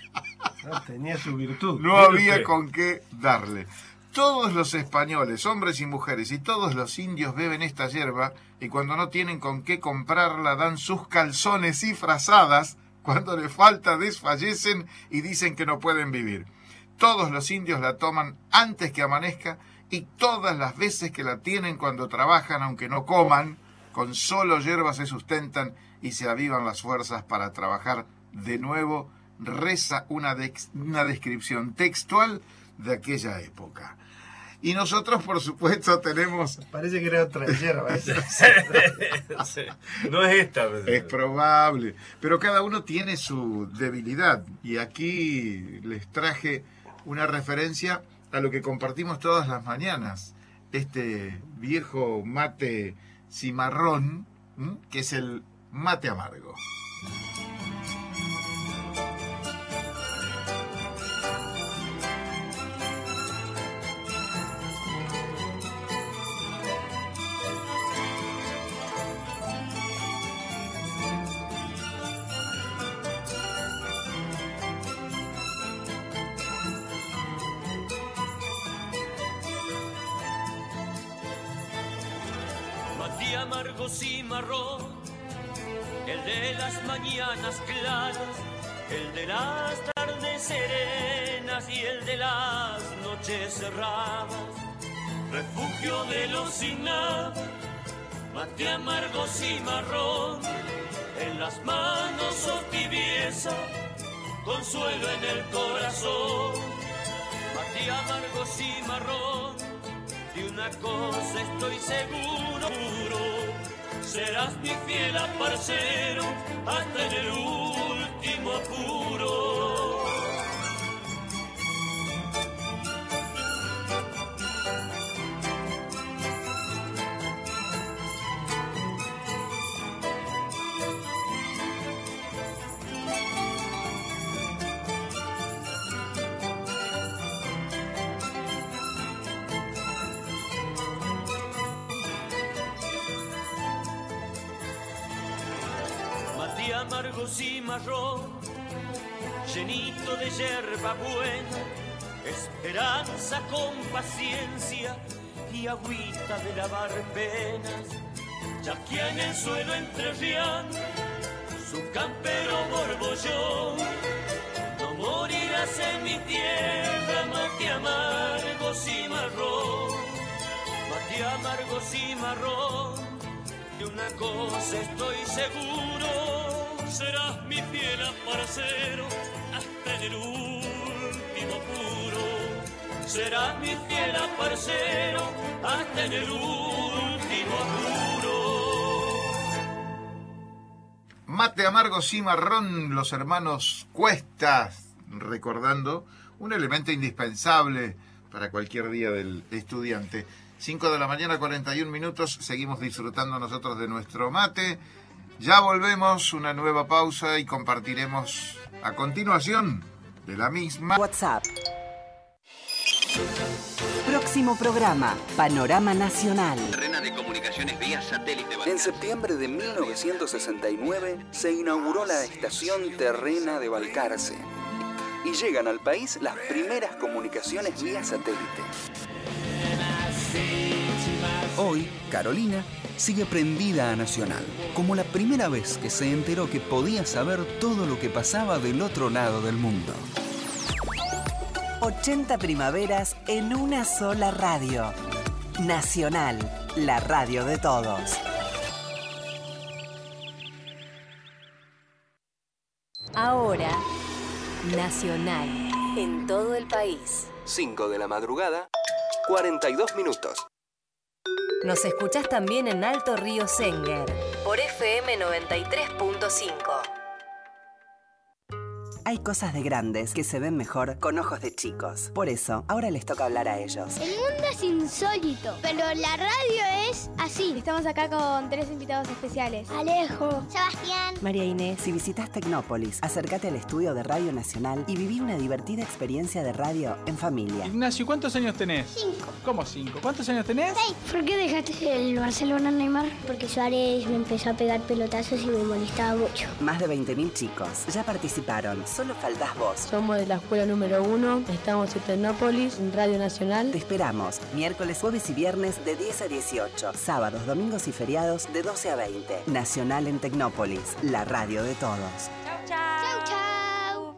no tenía su virtud. No había con qué darle. Todos los españoles, hombres y mujeres, y todos los indios beben esta hierba, y cuando no tienen con qué comprarla dan sus calzones y frazadas, cuando le falta desfallecen y dicen que no pueden vivir. Todos los indios la toman antes que amanezca, y todas las veces que la tienen cuando trabajan, aunque no coman, con solo hierba se sustentan y se avivan las fuerzas para trabajar de nuevo, reza una, de, una descripción textual de aquella época. Y nosotros, por supuesto, tenemos... Parece que era otra hierba. Sí. No es esta. Es probable. Pero cada uno tiene su debilidad. Y aquí les traje una referencia a lo que compartimos todas las mañanas. Este viejo mate cimarrón, ¿m? que es el mate amargo. Mate amargo cimarrón, el de las mañanas claras, el de las tardes serenas y el de las noches cerradas. Refugio de los sin nada, mate amargo cimarrón, en las manos sos tibieza, consuelo en el corazón. Mate amargo cimarrón, de una cosa estoy seguro, serás mi fiel aparcero hasta en el último apuro. Amargo cimarrón, llenito de yerba buena, esperanza con paciencia y agüita de lavar penas. Ya que en el suelo entrerriano, su campero borbollón, no morirás en mi tierra, mate amargo cimarrón, mate amargo cimarrón. De una cosa estoy seguro, serás mi fiel aparcero hasta en el último apuro. Serás mi fiel aparcero hasta en el último apuro. Mate amargo cimarrón, los hermanos Cuestas, recordando un elemento indispensable para cualquier día del estudiante. cinco de la mañana, cuarenta y un minutos, seguimos disfrutando nosotros de nuestro mate. Ya volvemos, una nueva pausa y compartiremos a continuación de la misma. WhatsApp. Próximo programa, Panorama Nacional. Terrena de comunicaciones vía satélite. En septiembre de mil novecientos sesenta y nueve se inauguró la estación terrena de Balcarce y llegan al país las primeras comunicaciones vía satélite. Hoy, Carolina sigue prendida a Nacional, como la primera vez que se enteró que podía saber todo lo que pasaba del otro lado del mundo. ochenta primaveras en una sola radio. Nacional, la radio de todos. Ahora, Nacional, en todo el país. cinco de la madrugada, cuarenta y dos minutos. Nos escuchás también en Alto Río Senguer, por F M noventa y tres punto cinco. Hay cosas de grandes que se ven mejor con ojos de chicos. Por eso, ahora les toca hablar a ellos. El mundo es insólito, pero la radio es así. Estamos acá con tres invitados especiales. Alejo, Sebastián, María Inés. Si visitas Tecnópolis, acércate al estudio de Radio Nacional y viví una divertida experiencia de radio en familia. Ignacio, ¿cuántos años tenés? Cinco. ¿Cómo cinco? ¿Cuántos años tenés? Seis. ¿Por qué dejaste el Barcelona, Neymar? Porque Suárez me empezó a pegar pelotazos y me molestaba mucho. Más de veinte mil chicos ya participaron. Solo faltás vos. Somos de la escuela número uno, estamos en Tecnópolis, en Radio Nacional. Te esperamos miércoles, jueves y viernes de diez a dieciocho, sábados, domingos y feriados de doce a veinte. Nacional en Tecnópolis, la radio de todos. Chau, chau. Chau, chau.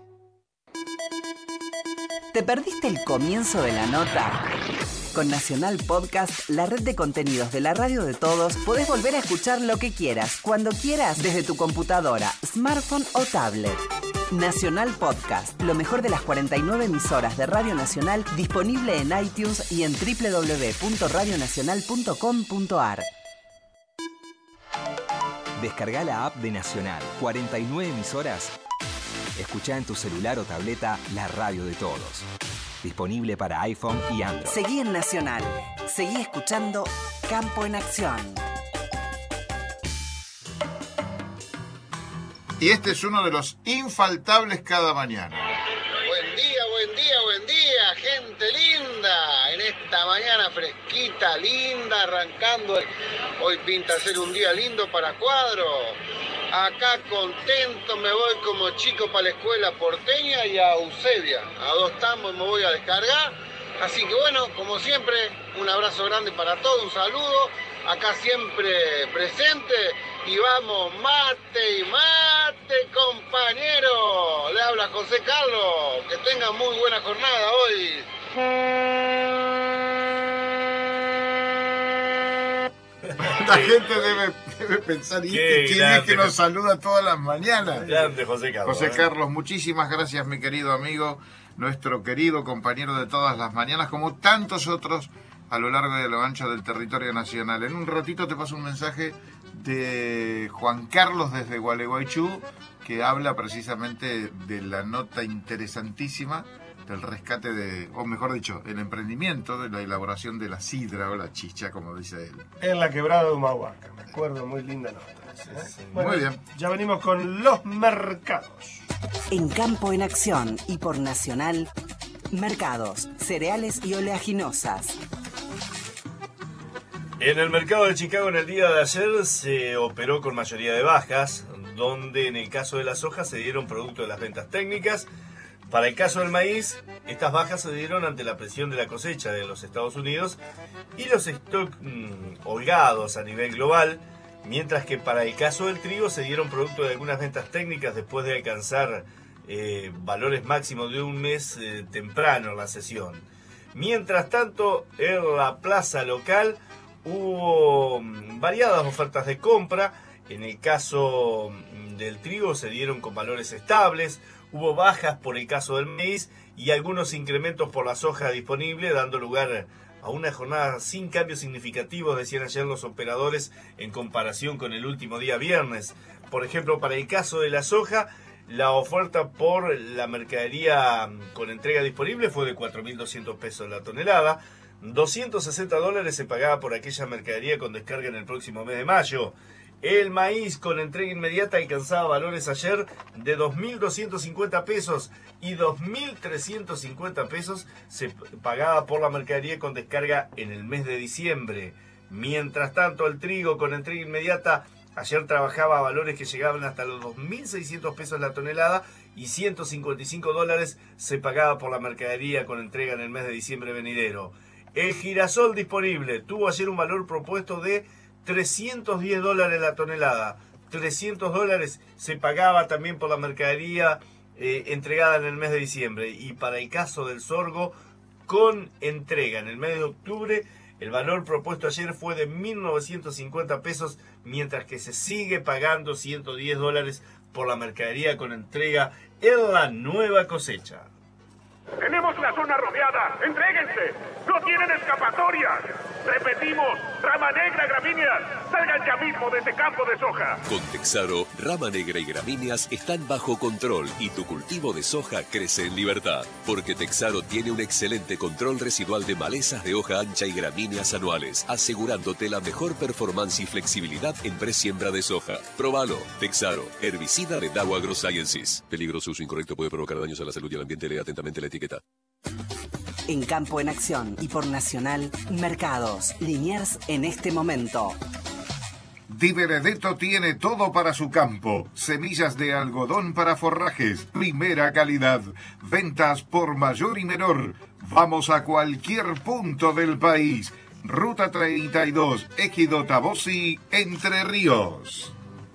¿Te perdiste el comienzo de la nota? Con Nacional Podcast, la red de contenidos de la radio de todos, podés volver a escuchar lo que quieras, cuando quieras, desde tu computadora, smartphone o tablet. Nacional Podcast, lo mejor de las cuarenta y nueve emisoras de Radio Nacional, disponible en iTunes y en doble u doble u doble u punto radio nacional punto com punto a r. Descarga la app de Nacional, cuarenta y nueve emisoras. Escuchá en tu celular o tableta la radio de todos. Disponible para iPhone y Android. Seguí en Nacional. Seguí escuchando Campo en Acción. Y este es uno de los infaltables cada mañana. Buen día, buen día, buen día, gente linda. En esta mañana fresquita, linda, arrancando. El... Hoy pinta ser un día lindo para Cuadro. Acá contento, me voy como chico para la escuela porteña y a Eusebia. A dos tambos me voy a descargar. Así que bueno, como siempre, un abrazo grande para todos, un saludo. acá siempre presente. Y vamos, mate y mate, compañero. Le habla José Carlos. Que tengan muy buena jornada hoy. La gente debe, debe pensar, ¿y este quién es que nos saluda todas las mañanas? Grande, José Carlos. José ¿eh? Carlos, muchísimas gracias, mi querido amigo, nuestro querido compañero de todas las mañanas, como tantos otros a lo largo y a lo ancho del territorio nacional. En un ratito te paso un mensaje de Juan Carlos desde Gualeguaychú, que habla precisamente de la nota interesantísima del rescate de, o mejor dicho, el emprendimiento de la elaboración de la sidra o la chicha, como dice él. En la quebrada de Humahuaca, me acuerdo, muy linda nota. ¿eh? Sí, bueno, muy bien. Ya venimos con los mercados. En Campo en Acción y por Nacional, mercados, cereales y oleaginosas. En el mercado de Chicago en el día de ayer se operó con mayoría de bajas, donde en el caso de la soja se dieron producto de las ventas técnicas. Para el caso del maíz, estas bajas se dieron ante la presión de la cosecha de los Estados Unidos y los stocks mmm, holgados a nivel global, mientras que para el caso del trigo se dieron producto de algunas ventas técnicas después de alcanzar eh, valores máximos de un mes eh, temprano en la sesión. Mientras tanto, en la plaza local hubo variadas ofertas de compra. En el caso del trigo se dieron con valores estables. Hubo bajas por el caso del maíz y algunos incrementos por la soja disponible, dando lugar a una jornada sin cambios significativos, decían ayer los operadores, en comparación con el último día viernes. Por ejemplo, para el caso de la soja, la oferta por la mercadería con entrega disponible fue de cuatro mil doscientos pesos la tonelada. doscientos sesenta dólares se pagaba por aquella mercadería con descarga en el próximo mes de mayo. El maíz con entrega inmediata alcanzaba valores ayer de dos mil doscientos cincuenta pesos y dos mil trescientos cincuenta pesos se pagaba por la mercadería con descarga en el mes de diciembre. Mientras tanto, el trigo con entrega inmediata ayer trabajaba a valores que llegaban hasta los dos mil seiscientos pesos la tonelada y ciento cincuenta y cinco dólares se pagaba por la mercadería con entrega en el mes de diciembre venidero. El girasol disponible tuvo ayer un valor propuesto de trescientos diez dólares la tonelada. trescientos dólares se pagaba también por la mercadería eh, entregada en el mes de diciembre. Y para el caso del sorgo, con entrega en el mes de octubre, el valor propuesto ayer fue de mil novecientos cincuenta pesos, mientras que se sigue pagando ciento diez dólares por la mercadería con entrega en la nueva cosecha. Tenemos la zona rodeada. ¡Entréguense! ¡No tienen escapatoria! Repetimos, rama negra, gramíneas, salgan ya mismo de ese campo de soja. Con Texaro, rama negra y gramíneas están bajo control y tu cultivo de soja crece en libertad. Porque Texaro tiene un excelente control residual de malezas de hoja ancha y gramíneas anuales, asegurándote la mejor performance y flexibilidad en presiembra de soja. Probalo. Texaro, herbicida de Dow AgroSciences. Peligroso uso incorrecto puede provocar daños a la salud y al ambiente. Lea atentamente la etiqueta. En Campo en Acción y por Nacional, mercados, Liniers en este momento. Di Benedetto tiene todo para su campo. Semillas de algodón para forrajes, primera calidad. Ventas por mayor y menor. Vamos a cualquier punto del país. Ruta treinta y dos, Ejido Tabosi, Entre Ríos.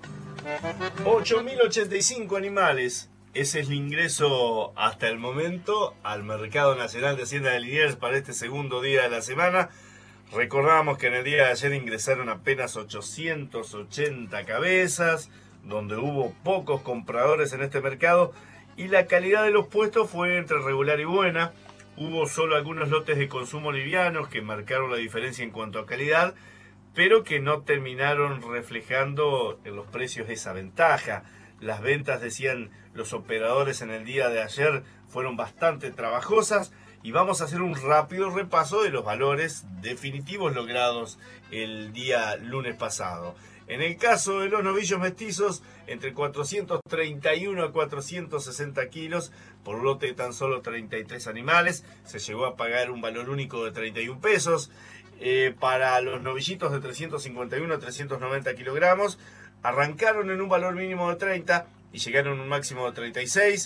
ocho mil ochenta y cinco animales. Ese es el ingreso hasta el momento al Mercado Nacional de Hacienda de Liniers para este segundo día de la semana. Recordamos que en el día de ayer ingresaron apenas ochocientas ochenta cabezas, donde hubo pocos compradores en este mercado y la calidad de los puestos fue entre regular y buena. Hubo solo algunos lotes de consumo livianos que marcaron la diferencia en cuanto a calidad, pero que no terminaron reflejando en los precios esa ventaja. Las ventas, decían los operadores en el día de ayer, fueron bastante trabajosas y vamos a hacer un rápido repaso de los valores definitivos logrados el día lunes pasado. En el caso de los novillos mestizos, entre cuatrocientos treinta y uno a cuatrocientos sesenta kilos, por lote de tan solo treinta y tres animales, se llegó a pagar un valor único de treinta y un pesos. Eh, para los novillitos de trescientos cincuenta y uno a trescientos noventa kilogramos, arrancaron en un valor mínimo de treinta y llegaron a un máximo de treinta y seis.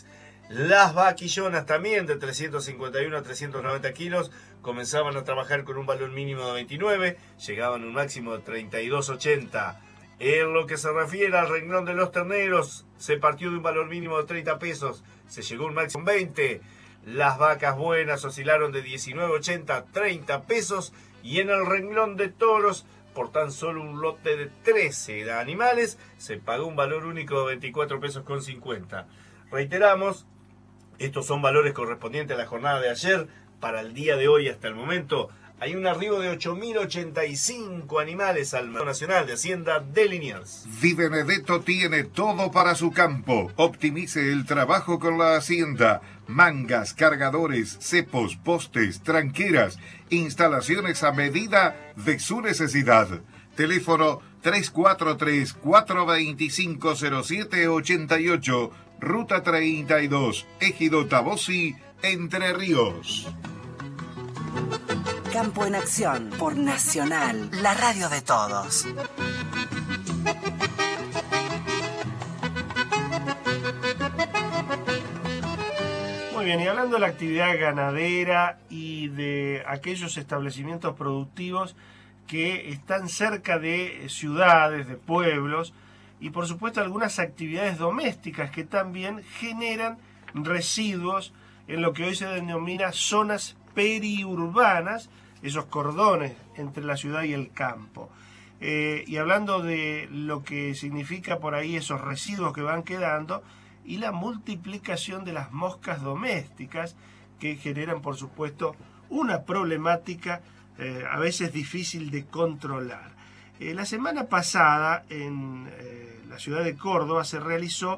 Las vaquillonas también de trescientos cincuenta y uno a trescientos noventa kilos comenzaban a trabajar con un valor mínimo de veintinueve, llegaban a un máximo de treinta y dos ochenta. En lo que se refiere al renglón de los terneros, se partió de un valor mínimo de treinta pesos, se llegó a un máximo de veinte. Las vacas buenas oscilaron de diecinueve ochenta a treinta pesos y en el renglón de toros, por tan solo un lote de trece animales, se pagó un valor único de veinticuatro pesos con cincuenta. Reiteramos, estos son valores correspondientes a la jornada de ayer. Para el día de hoy, hasta el momento, hay un arribo de ocho mil ochenta y cinco animales al Mercado Nacional de Hacienda de Liniers. Di Benedetto tiene todo para su campo. Optimice el trabajo con la hacienda. Mangas, cargadores, cepos, postes, tranqueras, instalaciones a medida de su necesidad. Teléfono tres cuatro tres, cuatro dos cinco, cero siete ocho ocho, Ruta treinta y dos, Ejido Tabosi, Entre Ríos. Campo en Acción por Nacional, la radio de todos. Muy bien, y hablando de la actividad ganadera y de aquellos establecimientos productivos que están cerca de ciudades, de pueblos, y por supuesto algunas actividades domésticas que también generan residuos en lo que hoy se denomina zonas periurbanas, esos cordones entre la ciudad y el campo. Eh, y hablando de lo que significa por ahí esos residuos que van quedando y la multiplicación de las moscas domésticas que generan, por supuesto, una problemática eh, a veces difícil de controlar. Eh, la semana pasada en eh, la ciudad de Córdoba se realizó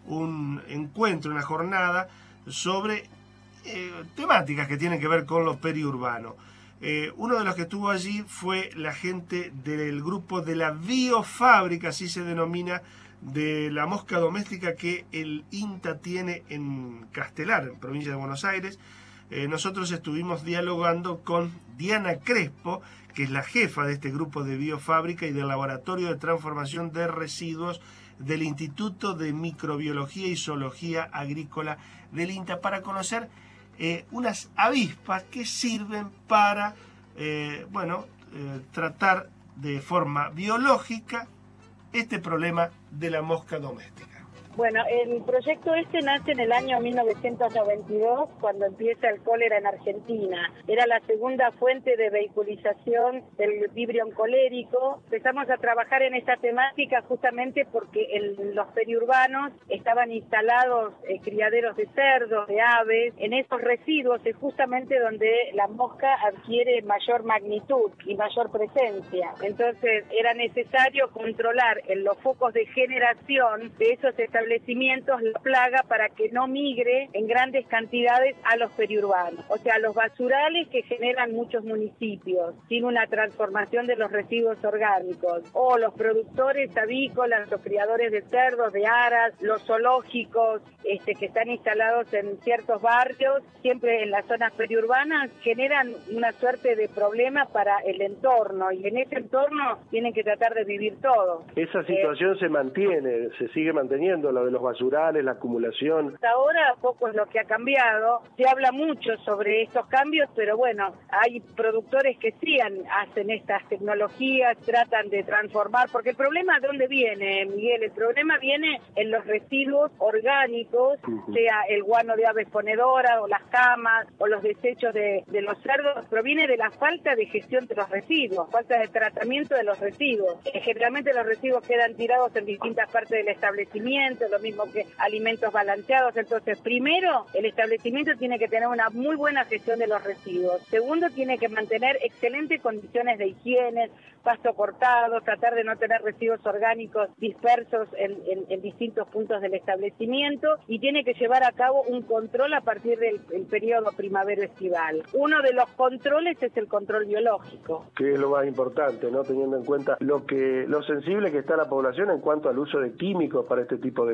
un encuentro, una jornada sobre eh, temáticas que tienen que ver con lo periurbano. Eh, uno de los que estuvo allí fue la gente del grupo de la biofábrica, así se denomina, de la mosca doméstica que el INTA tiene en Castelar, en provincia de Buenos Aires. Eh, nosotros estuvimos dialogando con Diana Crespo, que es la jefa de este grupo de biofábrica y del Laboratorio de Transformación de Residuos del Instituto de Microbiología y Zoología Agrícola del INTA, para conocer eh, unas avispas que sirven para eh, bueno, eh, tratar de forma biológica este problema de la mosca doméstica. Bueno, el proyecto este nace en el año mil novecientos noventa y dos, cuando empieza el cólera en Argentina. Era la segunda fuente de vehiculización del vibrión colérico. Empezamos a trabajar en esta temática justamente porque en los periurbanos estaban instalados eh, criaderos de cerdos, de aves. En esos residuos es justamente donde la mosca adquiere mayor magnitud y mayor presencia. Entonces era necesario controlar en los focos de generación de esos establecimientos establecimientos la plaga para que no migre en grandes cantidades a los periurbanos, o sea, los basurales que generan muchos municipios sin una transformación de los residuos orgánicos, o los productores avícolas, los criadores de cerdos, de aras, los zoológicos este, que están instalados en ciertos barrios, siempre en las zonas periurbanas, generan una suerte de problema para el entorno, y en ese entorno tienen que tratar de vivir todos. Esa situación eh, se mantiene, se sigue manteniendo, lo de los basurales, la acumulación. Hasta ahora poco es lo que ha cambiado. Se habla mucho sobre estos cambios, pero bueno, hay productores que sí hacen estas tecnologías, tratan de transformar, porque el problema ¿de dónde viene, Miguel? El problema viene en los residuos orgánicos, uh-huh. sea el guano de aves ponedoras, o las camas, o los desechos de, de los cerdos, proviene de la falta de gestión de los residuos, falta de tratamiento de los residuos. Eh, generalmente los residuos quedan tirados en distintas partes del establecimiento, lo mismo que alimentos balanceados. Entonces, primero, el establecimiento tiene que tener una muy buena gestión de los residuos. Segundo, tiene que mantener excelentes condiciones de higiene, pasto cortado, tratar de no tener residuos orgánicos dispersos en, en, en distintos puntos del establecimiento, y tiene que llevar a cabo un control a partir del el periodo primavero-estival. Uno de los controles es el control biológico. Que es lo más importante, ¿no? Teniendo en cuenta lo que lo sensible que está la población en cuanto al uso de químicos para este tipo de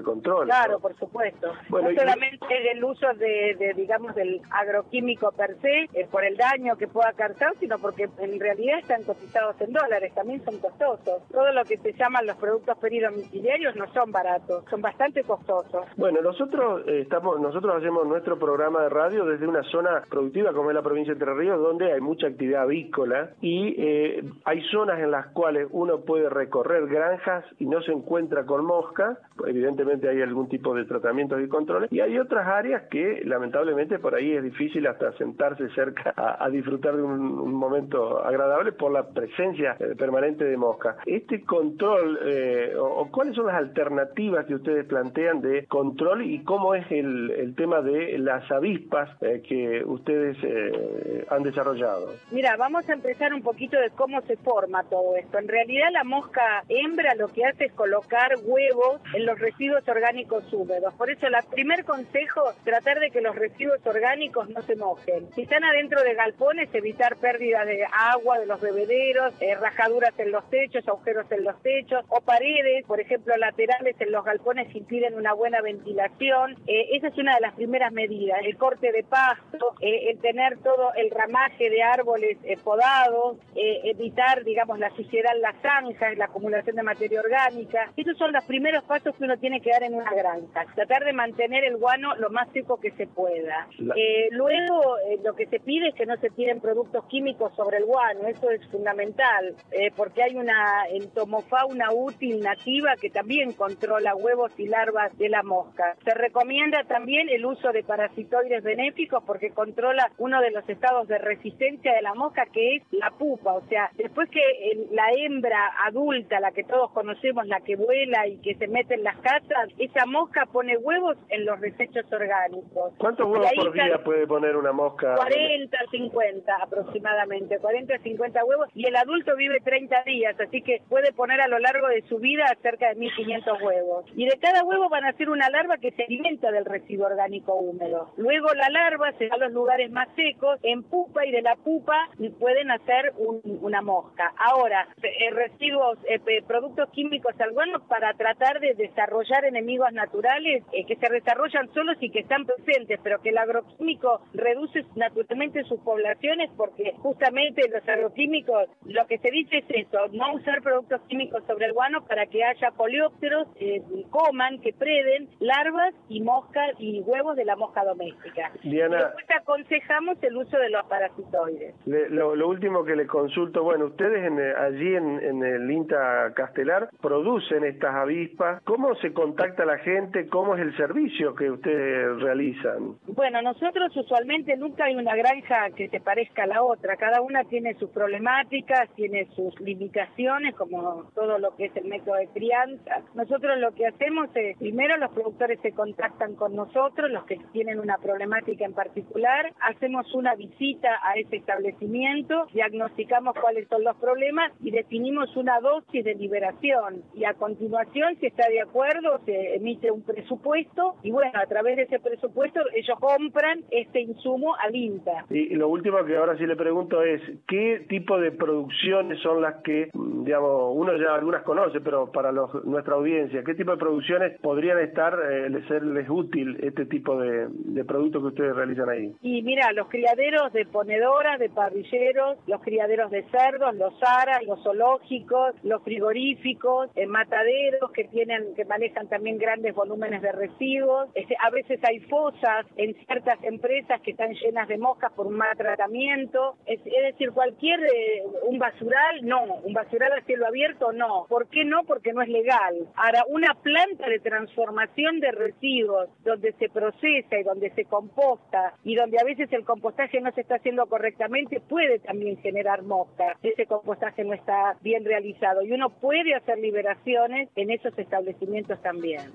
de control. Claro, ¿no? por supuesto. Bueno, no y- solamente el uso de, de, digamos, del agroquímico per se, eh, por el daño que pueda causar, sino porque en realidad están cotizados en dólares, también son costosos. Todo lo que se llaman los productos peridomiciliarios no son baratos, son bastante costosos. Bueno, nosotros eh, estamos, nosotros hacemos nuestro programa de radio desde una zona productiva como es la provincia de Entre Ríos, donde hay mucha actividad avícola y eh, hay zonas en las cuales uno puede recorrer granjas y no se encuentra con mosca, evidentemente hay algún tipo de tratamientos y controles, y hay otras áreas que lamentablemente por ahí es difícil hasta sentarse cerca a, a disfrutar de un, un momento agradable por la presencia eh, permanente de mosca. Este control, eh, o, o cuáles son las alternativas que ustedes plantean de control y cómo es el, el tema de las avispas eh, que ustedes eh, han desarrollado. Mira, vamos a empezar un poquito de cómo se forma todo esto. En realidad la mosca hembra lo que hace es colocar huevos en los residuos orgánicos húmedos. Por eso el primer consejo, tratar de que los residuos orgánicos no se mojen. Si están adentro de galpones, evitar pérdida de agua de los bebederos, eh, rajaduras en los techos, agujeros en los techos, o paredes, por ejemplo, laterales en los galpones que impiden una buena ventilación. Eh, esa es una de las primeras medidas. El corte de pasto, eh, el tener todo el ramaje de árboles eh, podados, eh, evitar, digamos, la suciedad en las zanjas, la acumulación de materia orgánica. Esos son los primeros pasos que uno tiene que dar en una granja. Tratar de mantener el guano lo más seco que se pueda. Eh, luego, eh, lo que se pide es que no se tiren productos químicos sobre el guano. Eso es fundamental, eh, porque hay una entomofauna útil nativa que también controla huevos y larvas de la mosca. Se recomienda también el uso de parasitoides benéficos porque controla uno de los estados de resistencia de la mosca, que es la pupa. O sea, después que el, la hembra adulta, la que todos conocemos, la que vuela y que se mete en las casas, esa mosca pone huevos en los desechos orgánicos. ¿Cuántos huevos por día puede poner una mosca? cuarenta, cincuenta aproximadamente, cuarenta, cincuenta huevos, y el adulto vive treinta días, así que puede poner a lo largo de su vida cerca de mil quinientos huevos. Y de cada huevo van a ser una larva que se alimenta del residuo orgánico húmedo. Luego la larva se va a los lugares más secos, en pupa, y de la pupa pueden hacer un, una mosca. Ahora, eh, residuos, eh, productos químicos al guano para tratar de desarrollar enemigos naturales eh, que se desarrollan solos y que están presentes, pero que el agroquímico reduce naturalmente sus poblaciones, porque justamente los agroquímicos, lo que se dice es eso, no usar productos químicos sobre el guano para que haya coleópteros, eh, coman, que preden larvas y moscas y huevos de la mosca doméstica. Diana, y después aconsejamos el uso de los parasitoides. le, lo, lo último que le consulto, bueno, ustedes en, allí en, en el INTA Castelar producen estas avispas. ¿Cómo se contacta la gente? ¿Cómo es el servicio que ustedes realizan? Bueno, nosotros usualmente nunca hay una granja que se parezca a la otra. Cada una tiene sus problemáticas, tiene sus limitaciones, como todo lo que es el método de crianza. Nosotros lo que hacemos es, primero los productores se contactan con nosotros, los que tienen una problemática en particular, hacemos una visita a ese establecimiento, diagnosticamos cuáles son los problemas y definimos una dosis de liberación. Y a continuación, si está de acuerdo, se emite un presupuesto y bueno, a través de ese presupuesto ellos compran este insumo al INTA. Y lo último que ahora sí le pregunto es, ¿qué tipo de producciones son las que, digamos, uno ya algunas conoce, pero para los, nuestra audiencia, qué tipo de producciones podrían estar, eh, serles útil este tipo de, de productos que ustedes realizan ahí? Y mira, los criaderos de ponedoras, de parrilleros, los criaderos de cerdos, los aras, los zoológicos, los frigoríficos, eh, mataderos que tienen, que manejan también grandes volúmenes de residuos. Este, a veces hay fosas en ciertas empresas que están llenas de moscas por un mal tratamiento. Es, es decir, cualquier, eh, un basural, no. Un basural a cielo abierto, no. ¿Por qué no? Porque no es legal. Ahora, una planta de transformación de residuos donde se procesa y donde se composta y donde a veces el compostaje no se está haciendo correctamente puede también generar moscas. Ese compostaje no está bien realizado y uno puede hacer liberaciones en esos establecimientos también.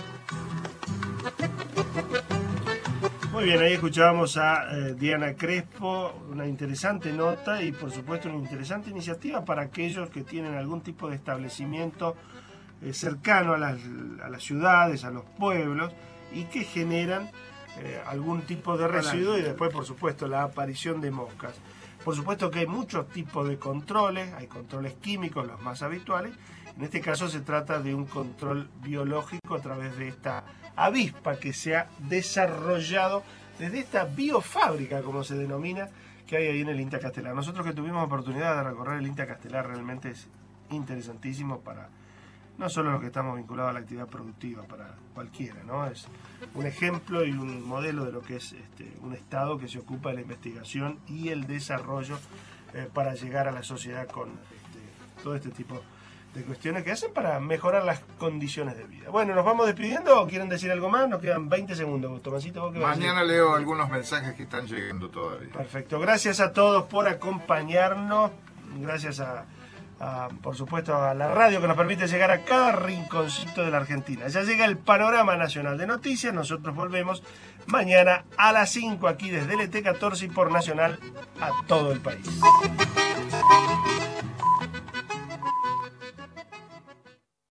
Muy bien, ahí escuchábamos a eh, Diana Crespo, una interesante nota y por supuesto una interesante iniciativa para aquellos que tienen algún tipo de establecimiento eh, cercano a las, a las ciudades, a los pueblos y que generan eh, algún tipo de residuo y después por supuesto la aparición de moscas. Por supuesto que hay muchos tipos de controles, hay controles químicos, los más habituales, En este caso se trata de un control biológico a través de esta avispa que se ha desarrollado desde esta biofábrica, como se denomina, que hay ahí en el INTA Castelar. Nosotros que tuvimos oportunidad de recorrer el INTA Castelar, realmente es interesantísimo para no solo los que estamos vinculados a la actividad productiva, para cualquiera, ¿no? Es un ejemplo y un modelo de lo que es este, un Estado que se ocupa de la investigación y el desarrollo eh, para llegar a la sociedad con este, todo este tipo de cuestiones que hacen para mejorar las condiciones de vida. Bueno, ¿nos vamos despidiendo o quieren decir algo más? Nos quedan veinte segundos. Tomasito, ¿vos qué vas a decir? Mañana leo algunos mensajes que están llegando todavía. Perfecto. Gracias a todos por acompañarnos. Gracias a, a, por supuesto, a la radio que nos permite llegar a cada rinconcito de la Argentina. Ya llega el Panorama Nacional de Noticias. Nosotros volvemos mañana a las cinco aquí desde L T catorce y por Nacional a todo el país.